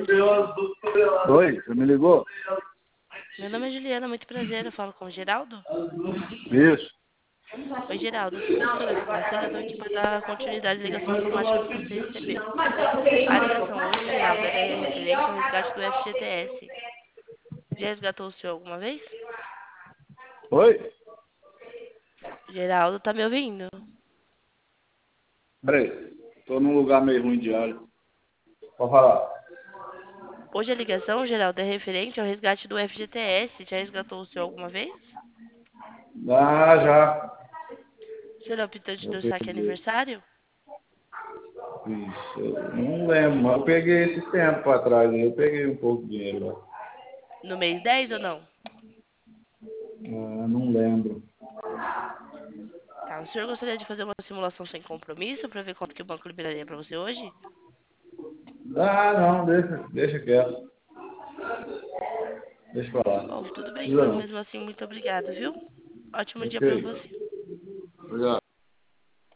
Oi, você me ligou? Meu nome é Juliana, muito prazer. Eu falo com o Geraldo. Isso. Oi, Geraldo. Assim que eu estou ligação, eu estou aqui para dar continuidade à ligação automática que você recebeu. A ligação hoje, Geraldo, ela é referente ao resgate do FGTS. Já resgatou o senhor alguma vez? Oi? Geraldo, tá me ouvindo? Peraí, tô num lugar meio ruim de áudio. Pode falar. Hoje a ligação, Geraldo, é referente ao resgate do FGTS. Já resgatou o senhor alguma vez? Ah, já. O senhor é o optante Eu do saque peguei. aniversário? Isso, eu não lembro, mas eu peguei esse tempo atrás, eu peguei um pouco de dinheiro lá. No mês 10 ou não? Ah, não lembro. Tá, o senhor gostaria de fazer uma simulação sem compromisso para ver quanto que o banco liberaria para você hoje? Ah, não, deixa quieto. Deixa pra lá. Bom, tudo bem Precisa então, não. mesmo assim, muito obrigado, viu? Ótimo dia Ok. para você. Obrigado.